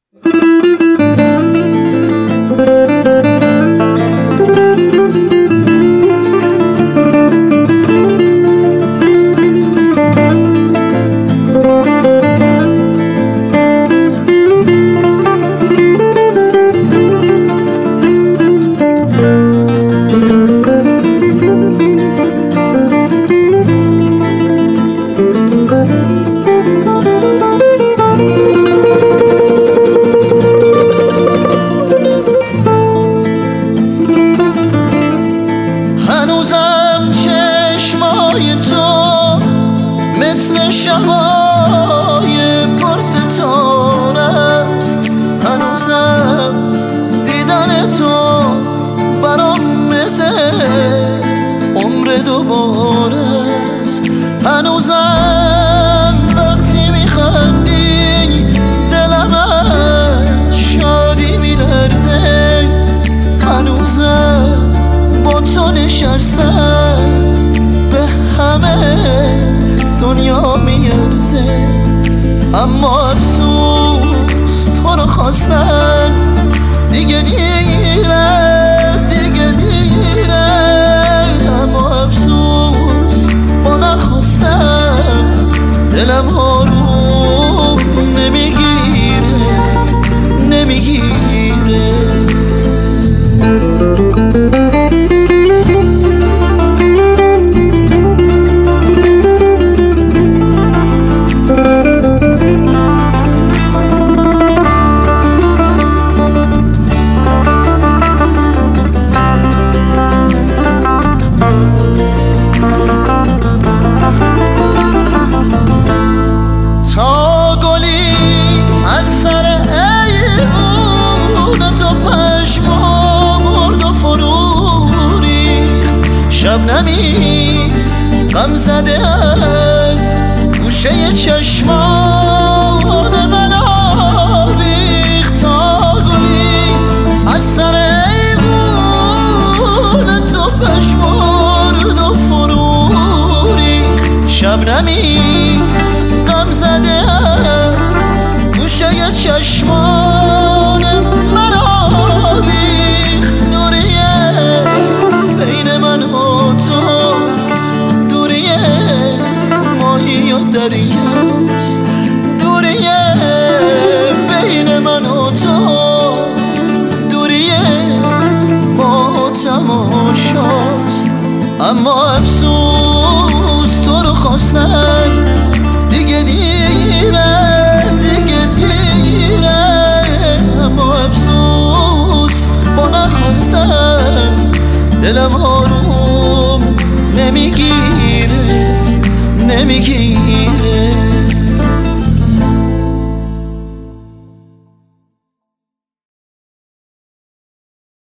هنوزم چشمای تو مثل شبای پرستاره است، هنوزم دیدن تو برام مثل عمر دوباره است، هنوزم وقتی میخندی دلم از شادی میلرزه، هنوزم با تو نشستم به همه دنیا میارزه، اما افسوس تو رو خواستن دیگه دیره، دیگه دیره، اما افسوس با نخواستن دلم آروم نمیگیره، نمیگیره. شبنمی غم زده از گوشه چشمان من آویخت، تا گلی از سر ایوون تو پشمرد و فرو ریخت، شبنمی غم زده از گوشه چشمان من آویخت، دوریه بین من و تو، دوریه ماهی و دریاست، دوریه بین من و تو، دوریه ما و تماشاست، اما افسوس تو رو خواستن دیگه دیره، دیگه دیره، اما افسوس با نخواستن دلم آروم نمیگیره، نمیگیره.